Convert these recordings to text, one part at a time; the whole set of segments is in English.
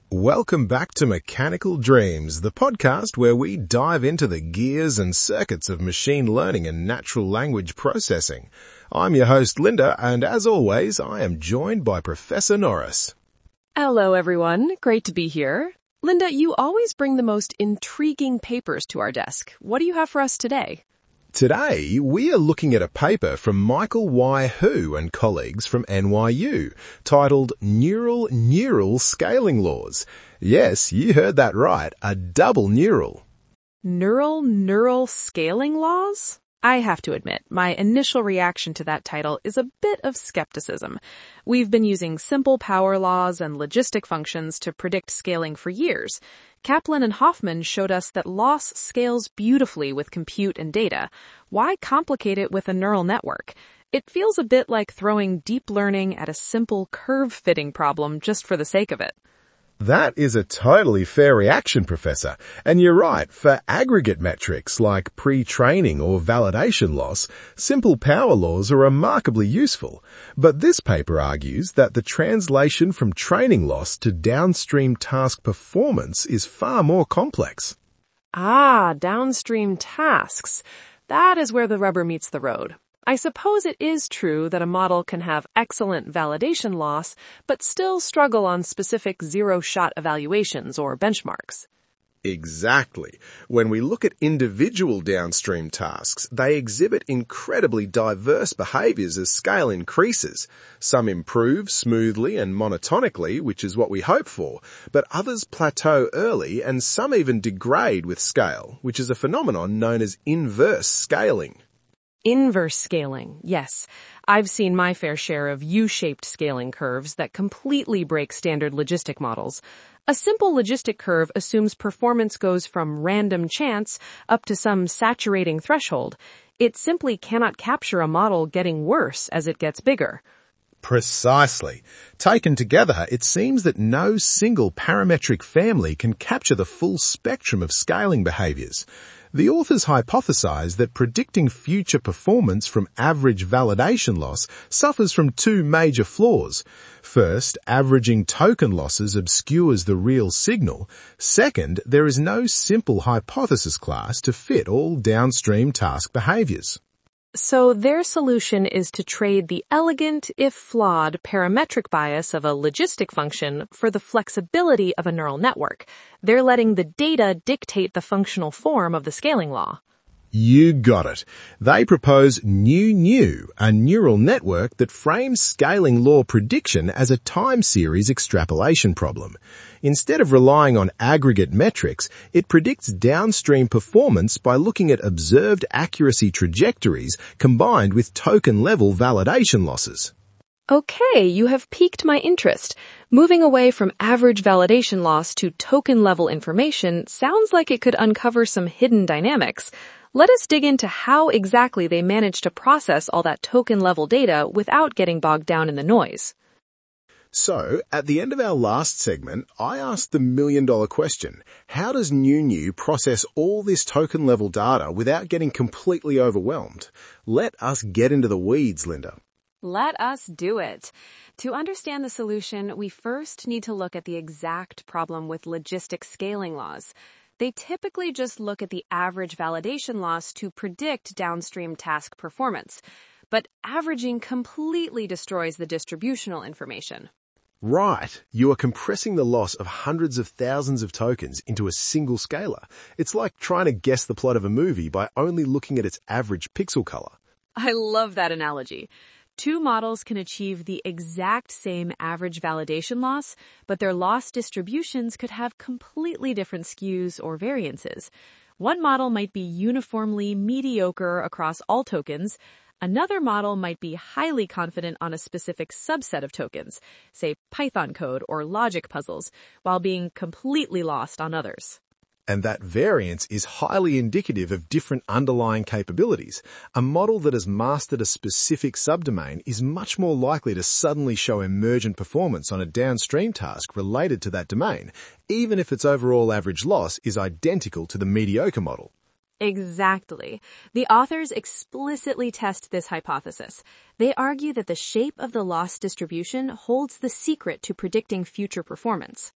Welcome back to Mechanical Dreams, the podcast where we dive into the gears and circuits of machine learning and natural language processing. I'm your host, Linda, and as always, I am joined by Professor Norris. Hello, everyone. Great to be here. Linda, you always bring the most intriguing papers to our desk. What do you have for us today? Today, we are looking at a paper from Michael Y. Hu and colleagues from NYU titled Neural Scaling Laws. Yes, you heard that right, a double neural. Neural scaling laws? I have to admit, my initial reaction to that title is a bit of skepticism. We've been using simple power laws and logistic functions to predict scaling for years. Kaplan and Hoffman showed us that loss scales beautifully with compute and data. Why complicate it with a neural network? It feels a bit like throwing deep learning at a simple curve-fitting problem just for the sake of it. That is a totally fair reaction, Professor. And you're right, for aggregate metrics like pre-training or validation loss, simple power laws are remarkably useful. But this paper argues that the translation from training loss to downstream task performance is far more complex. Downstream tasks. That is where the rubber meets the road. I suppose it is true that a model can have excellent validation loss, but still struggle on specific zero-shot evaluations or benchmarks. Exactly. When we look at individual downstream tasks, they exhibit incredibly diverse behaviors as scale increases. Some improve smoothly and monotonically, which is what we hope for, but others plateau early and some even degrade with scale, which is a phenomenon known as inverse scaling. Inverse scaling, yes. I've seen my fair share of U-shaped scaling curves that completely break standard logistic models. A simple logistic curve assumes performance goes from random chance up to some saturating threshold. It simply cannot capture a model getting worse as it gets bigger. Precisely. Taken together, it seems that no single parametric family can capture the full spectrum of scaling behaviors. The authors hypothesize that predicting future performance from average validation loss suffers from two major flaws. First, averaging token losses obscures the real signal. Second, there is no simple hypothesis class to fit all downstream task behaviors. So their solution is to trade the elegant, if flawed, parametric bias of a logistic function for the flexibility of a neural network. They're letting the data dictate the functional form of the scaling law. You got it. They propose NeuNeu, a neural network that frames scaling law prediction as a time series extrapolation problem. Instead of relying on aggregate metrics, it predicts downstream performance by looking at observed accuracy trajectories combined with token-level validation losses. Okay, you have piqued my interest. Moving away from average validation loss to token-level information sounds like it could uncover some hidden dynamics. Let us dig into how exactly they managed to process all that token-level data without getting bogged down in the noise. So, at the end of our last segment, I asked the million-dollar question: how does NeuNeu process all this token-level data without getting completely overwhelmed? Let us get into the weeds, Linda. Let us do it. To understand the solution, we first need to look at the exact problem with logistic scaling laws. They typically just look at the average validation loss to predict downstream task performance. But averaging completely destroys the distributional information. Right. You are compressing the loss of hundreds of thousands of tokens into a single scalar. It's like trying to guess the plot of a movie by only looking at its average pixel color. I love that analogy. Two models can achieve the exact same average validation loss, but their loss distributions could have completely different skews or variances. One model might be uniformly mediocre across all tokens. Another model might be highly confident on a specific subset of tokens, say Python code or logic puzzles, while being completely lost on others. And that variance is highly indicative of different underlying capabilities. A model that has mastered a specific subdomain is much more likely to suddenly show emergent performance on a downstream task related to that domain, even if its overall average loss is identical to the mediocre model. Exactly. The authors explicitly test this hypothesis. They argue that the shape of the loss distribution holds the secret to predicting future performance.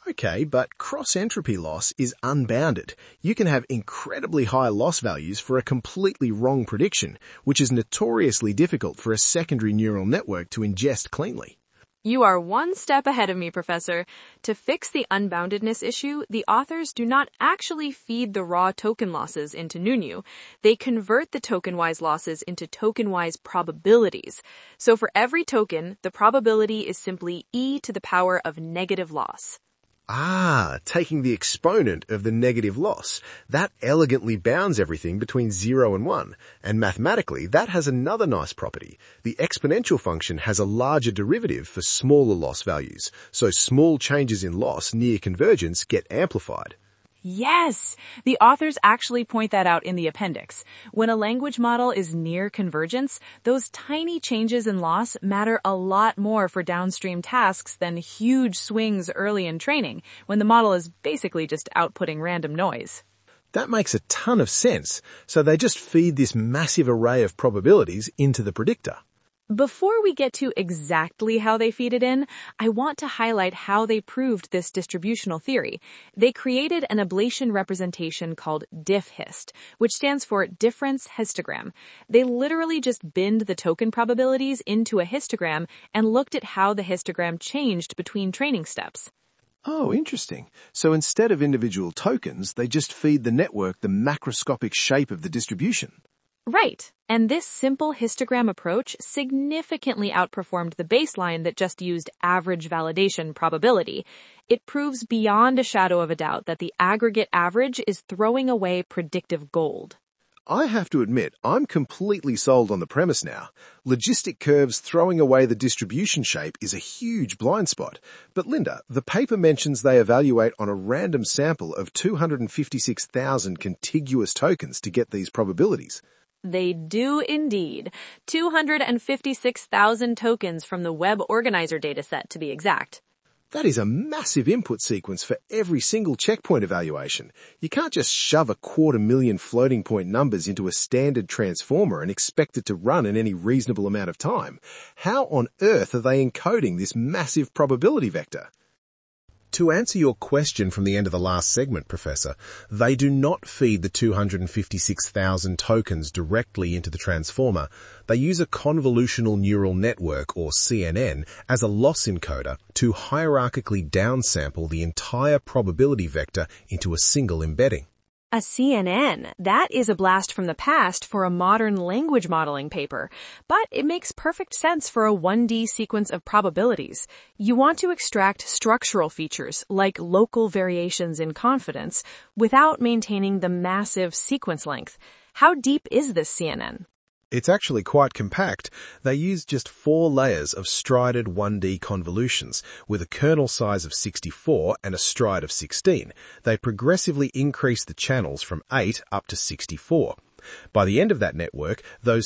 Okay, but cross-entropy loss is unbounded. You can have incredibly high loss values for a completely wrong prediction, which is notoriously difficult for a secondary neural network to ingest cleanly. You are one step ahead of me, Professor. To fix the unboundedness issue, the authors do not actually feed the raw token losses into NuNu. They convert the token-wise losses into token-wise probabilities. So for every token, the probability is simply e to the power of negative loss. Taking the exponent of the negative loss. That elegantly bounds everything between 0 and 1. And mathematically, that has another nice property. The exponential function has a larger derivative for smaller loss values, so small changes in loss near convergence get amplified. Yes! The authors actually point that out in the appendix. When a language model is near convergence, those tiny changes in loss matter a lot more for downstream tasks than huge swings early in training, when the model is basically just outputting random noise. That makes a ton of sense, so they just feed this massive array of probabilities into the predictor. Before we get to exactly how they feed it in, I want to highlight how they proved this distributional theory. They created an ablation representation called diffhist, which stands for difference histogram. They literally just binned the token probabilities into a histogram and looked at how the histogram changed between training steps. Oh, interesting. So instead of individual tokens, they just feed the network the macroscopic shape of the distribution. Right. And this simple histogram approach significantly outperformed the baseline that just used average validation probability. It proves beyond a shadow of a doubt that the aggregate average is throwing away predictive gold. I have to admit, I'm completely sold on the premise now. Logistic curves throwing away the distribution shape is a huge blind spot. But Linda, the paper mentions they evaluate on a random sample of 256,000 contiguous tokens to get these probabilities. They do indeed. 256,000 tokens from the Web Organizer dataset, to be exact. That is a massive input sequence for every single checkpoint evaluation. You can't just shove 250,000 floating point numbers into a standard transformer and expect it to run in any reasonable amount of time. How on earth are they encoding this massive probability vector? To answer your question from the end of the last segment, Professor, they do not feed the 256,000 tokens directly into the transformer. They use a convolutional neural network, or CNN, as a loss encoder to hierarchically downsample the entire probability vector into a single embedding. A CNN. That is a blast from the past for a modern language modeling paper, but it makes perfect sense for a 1D sequence of probabilities. You want to extract structural features, like local variations in confidence, without maintaining the massive sequence length. How deep is this CNN? It's actually quite compact. They use just 4 layers of strided 1D convolutions with a kernel size of 64 and a stride of 16. They progressively increase the channels from 8 up to 64. By the end of that network, those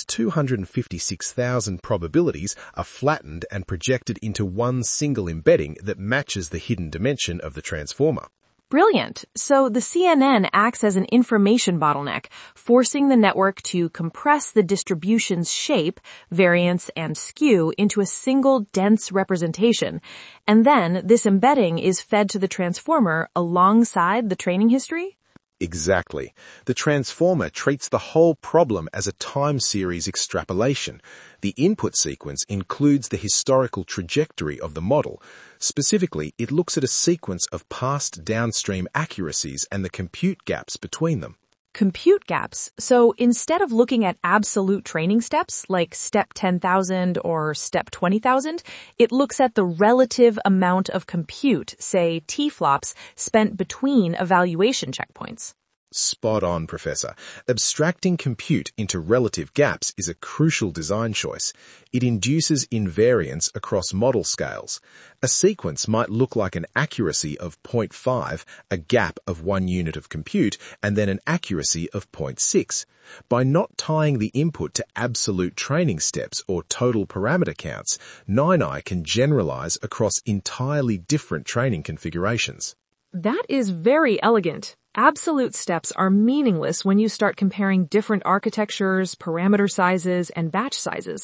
256,000 probabilities are flattened and projected into one single embedding that matches the hidden dimension of the transformer. Brilliant. So the CNN acts as an information bottleneck, forcing the network to compress the distribution's shape, variance, and skew into a single dense representation. And then this embedding is fed to the transformer alongside the training history? Exactly. The transformer treats the whole problem as a time series extrapolation. The input sequence includes the historical trajectory of the model. Specifically, it looks at a sequence of past downstream accuracies and the compute gaps between them. Compute gaps. So instead of looking at absolute training steps, like step 10,000 or step 20,000, it looks at the relative amount of compute, say T-flops, spent between evaluation checkpoints. Spot on, Professor. Abstracting compute into relative gaps is a crucial design choice. It induces invariance across model scales. A sequence might look like an accuracy of 0.5, a gap of 1 unit of compute, and then an accuracy of 0.6. By not tying the input to absolute training steps or total parameter counts, NiNi can generalize across entirely different training configurations. That is very elegant. Absolute steps are meaningless when you start comparing different architectures, parameter sizes, and batch sizes.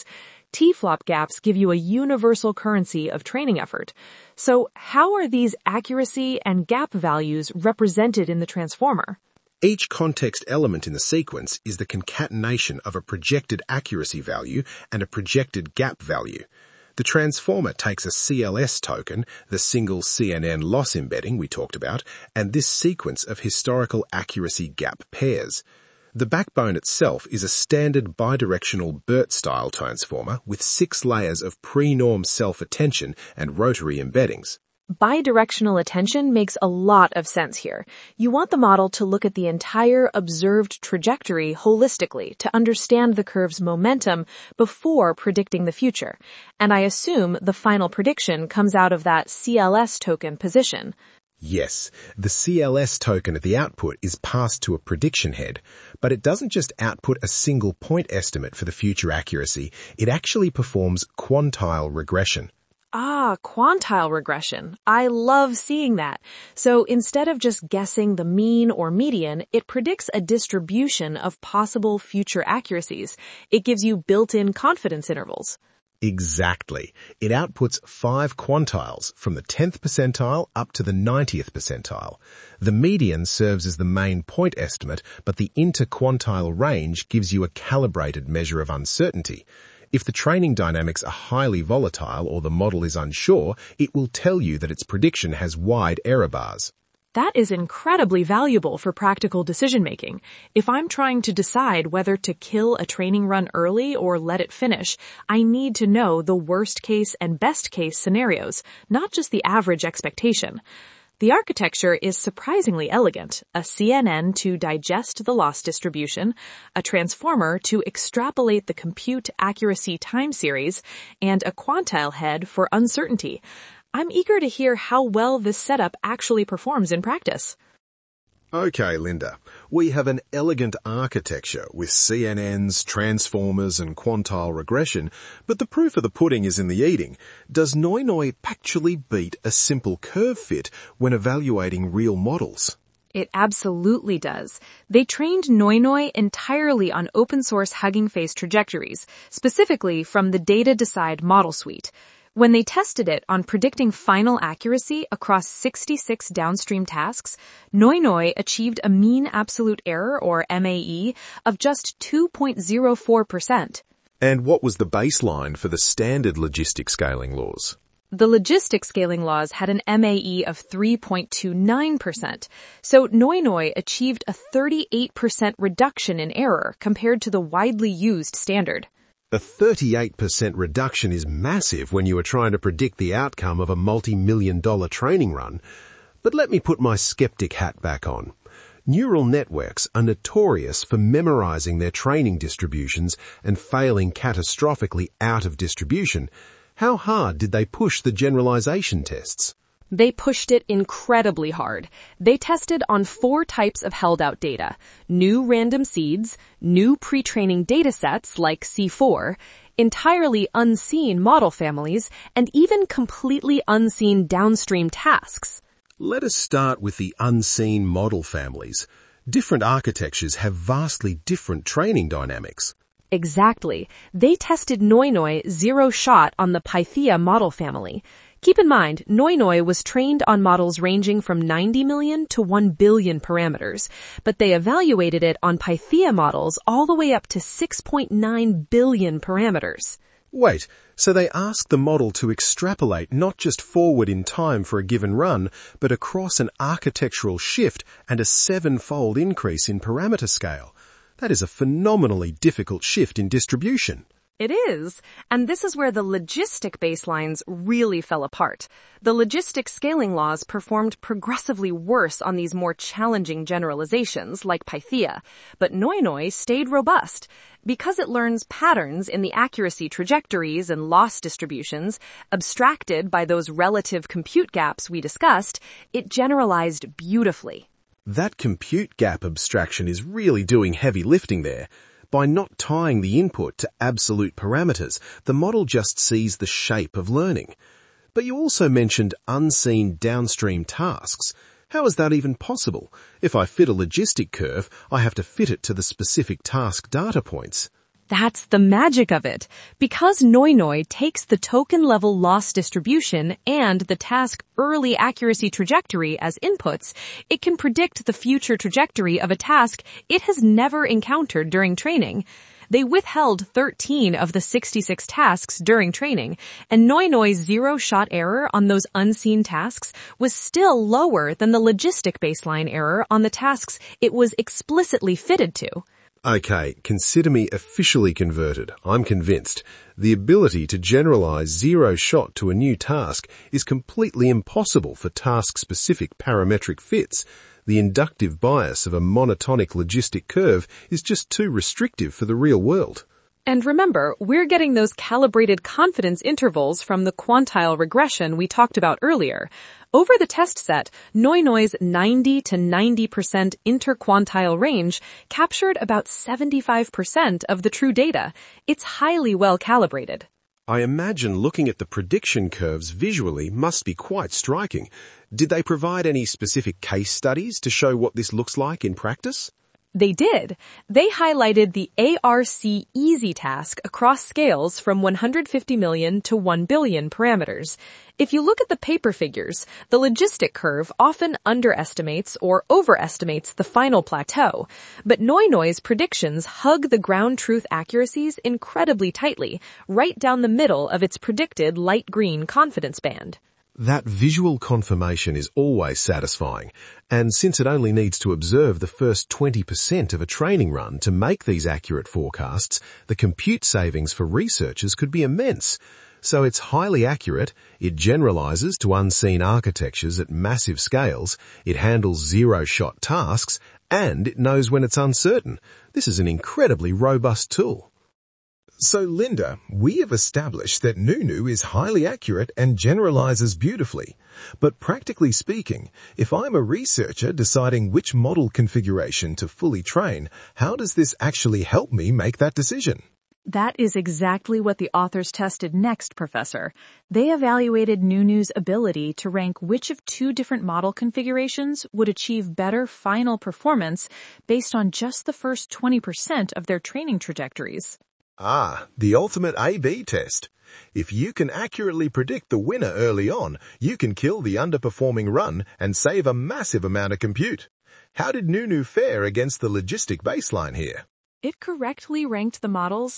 T-flop gaps give you a universal currency of training effort. So how are these accuracy and gap values represented in the transformer? Each context element in the sequence is the concatenation of a projected accuracy value and a projected gap value. The transformer takes a CLS token, the single CNN loss embedding we talked about, and this sequence of historical accuracy gap pairs. The backbone itself is a standard bidirectional BERT-style transformer with 6 layers of pre-norm self-attention and rotary embeddings. Bidirectional attention makes a lot of sense here. You want the model to look at the entire observed trajectory holistically to understand the curve's momentum before predicting the future. And I assume the final prediction comes out of that CLS token position. Yes, the CLS token at the output is passed to a prediction head, but it doesn't just output a single point estimate for the future accuracy, it actually performs quantile regression. Ah, quantile regression. I love seeing that. So instead of just guessing the mean or median, it predicts a distribution of possible future accuracies. It gives you built-in confidence intervals. Exactly. It outputs 5 quantiles from the 10th percentile up to the 90th percentile. The median serves as the main point estimate, but the interquantile range gives you a calibrated measure of uncertainty. If the training dynamics are highly volatile or the model is unsure, it will tell you that its prediction has wide error bars. That is incredibly valuable for practical decision-making. If I'm trying to decide whether to kill a training run early or let it finish, I need to know the worst-case and best-case scenarios, not just the average expectation. The architecture is surprisingly elegant. A CNN to digest the loss distribution, a transformer to extrapolate the compute accuracy time series, and a quantile head for uncertainty. I'm eager to hear how well this setup actually performs in practice. Okay, Linda, we have an elegant architecture with CNNs, transformers and quantile regression, but the proof of the pudding is in the eating. Does NoiNoi actually beat a simple curve fit when evaluating real models? It absolutely does. They trained NoiNoi entirely on open source Hugging Face trajectories, specifically from the DataDecide model suite. When they tested it on predicting final accuracy across 66 downstream tasks, NoiNoi achieved a mean absolute error, or MAE, of just 2.04%. And what was the baseline for the standard logistic scaling laws? The logistic scaling laws had an MAE of 3.29%, so NoiNoi achieved a 38% reduction in error compared to the widely used standard. A 38% reduction is massive when you are trying to predict the outcome of a multi-million-dollar training run. But let me put my skeptic hat back on. Neural networks are notorious for memorizing their training distributions and failing catastrophically out of distribution. How hard did they push the generalization tests? They pushed it incredibly hard. They tested on 4 types of held-out data: new random seeds, new pre-training datasets like C4, entirely unseen model families, and even completely unseen downstream tasks. Let us start with the unseen model families. Different architectures have vastly different training dynamics. Exactly. They tested NoiNoi zero-shot on the Pythia model family. Keep in mind, NoiNoi was trained on models ranging from 90 million to 1 billion parameters, but they evaluated it on Pythia models all the way up to 6.9 billion parameters. Wait, so they asked the model to extrapolate not just forward in time for a given run, but across an architectural shift and a 7-fold increase in parameter scale. That is a phenomenally difficult shift in distribution. It is, and this is where the logistic baselines really fell apart. The logistic scaling laws performed progressively worse on these more challenging generalizations, like Pythia, but NoiNoi stayed robust. Because it learns patterns in the accuracy trajectories and loss distributions, abstracted by those relative compute gaps we discussed, it generalized beautifully. That compute gap abstraction is really doing heavy lifting there. By not tying the input to absolute parameters, the model just sees the shape of learning. But you also mentioned unseen downstream tasks. How is that even possible? If I fit a logistic curve, I have to fit it to the specific task data points. That's the magic of it. Because Noi takes the token-level loss distribution and the task early accuracy trajectory as inputs, it can predict the future trajectory of a task it has never encountered during training. They withheld 13 of the 66 tasks during training, and Noi's zero-shot error on those unseen tasks was still lower than the logistic baseline error on the tasks it was explicitly fitted to. Okay, consider me officially converted. I'm convinced. The ability to generalize zero-shot to a new task is completely impossible for task-specific parametric fits. The inductive bias of a monotonic logistic curve is just too restrictive for the real world. And remember, we're getting those calibrated confidence intervals from the quantile regression we talked about earlier. Over the test set, Noi's 90 to 90% interquantile range captured about 75% of the true data. It's highly well calibrated. I imagine looking at the prediction curves visually must be quite striking. Did they provide any specific case studies to show what this looks like in practice? They did. They highlighted the ARC easy task across scales from 150 million to 1 billion parameters. If you look at the paper figures, the logistic curve often underestimates or overestimates the final plateau, but Noi's predictions hug the ground truth accuracies incredibly tightly, right down the middle of its predicted light green confidence band. That visual confirmation is always satisfying, and since it only needs to observe the first 20% of a training run to make these accurate forecasts, the compute savings for researchers could be immense. So it's highly accurate, it generalizes to unseen architectures at massive scales, it handles zero-shot tasks, and it knows when it's uncertain. This is an incredibly robust tool. So, Linda, we have established that Nunu is highly accurate and generalizes beautifully. But practically speaking, if I'm a researcher deciding which model configuration to fully train, how does this actually help me make that decision? That is exactly what the authors tested next, Professor. They evaluated Nunu's ability to rank which of two different model configurations would achieve better final performance based on just the first 20% of their training trajectories. Ah, the ultimate A/B test. If you can accurately predict the winner early on, you can kill the underperforming run and save a massive amount of compute. How did Nunu fare against the logistic baseline here? It correctly ranked the models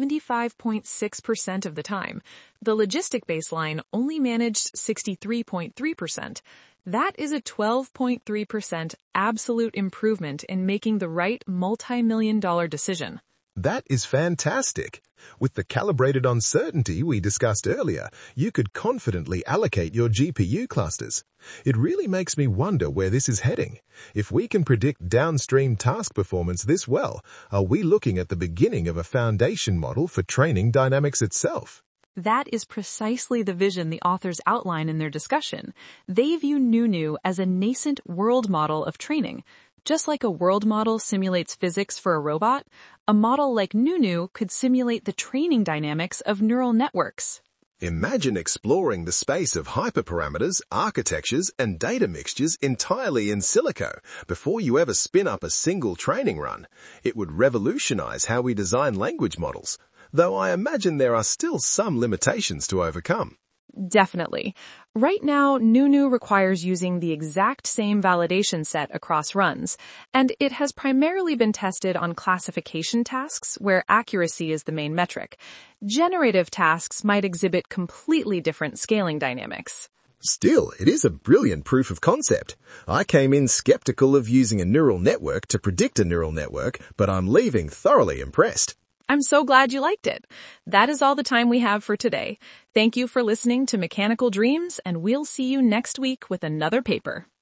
75.6% of the time. The logistic baseline only managed 63.3%. That is a 12.3% absolute improvement in making the right multi-million-dollar decision. That is fantastic. With the calibrated uncertainty we discussed earlier, you could confidently allocate your GPU clusters. It really makes me wonder where this is heading. If we can predict downstream task performance this well, are we looking at the beginning of a foundation model for training dynamics itself? That is precisely the vision the authors outline in their discussion. They view Nunu as a nascent world model of training. Just like a world model simulates physics for a robot, a model like Nunu could simulate the training dynamics of neural networks. Imagine exploring the space of hyperparameters, architectures, and data mixtures entirely in silico before you ever spin up a single training run. It would revolutionize how we design language models, though I imagine there are still some limitations to overcome. Definitely. Right now, Nunu requires using the exact same validation set across runs, and it has primarily been tested on classification tasks where accuracy is the main metric. Generative tasks might exhibit completely different scaling dynamics. Still, it is a brilliant proof of concept. I came in skeptical of using a neural network to predict a neural network, but I'm leaving thoroughly impressed. I'm so glad you liked it. That is all the time we have for today. Thank you for listening to Mechanical Dreams, and we'll see you next week with another paper.